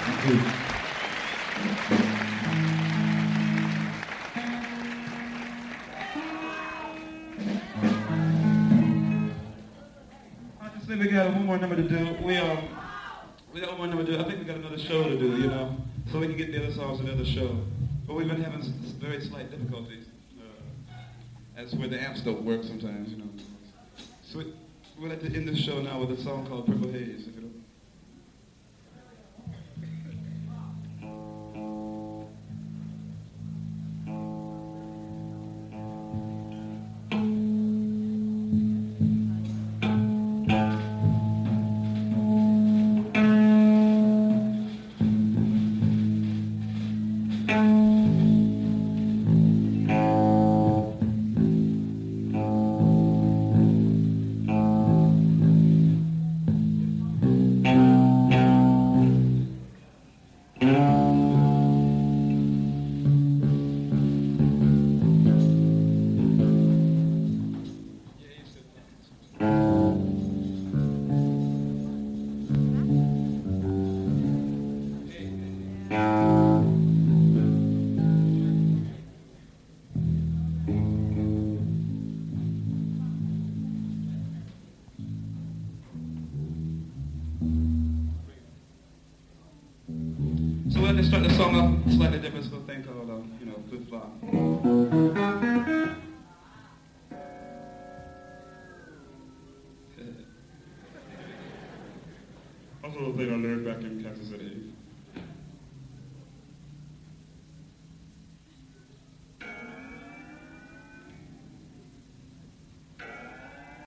Thank you. I just think we got one more number to do. We got one more number to do. I think we got another show to do, you know, so we can get the other songs to the other show. But we've been having very slight difficulties. That's where the amps don't work sometimes, you know. So we'd like to end this show now with a song called Purple Haze, if you don't. So we're going to start the song off slightly different, so thing called, flip-flop. Also a little thing I learned back in Kansas City.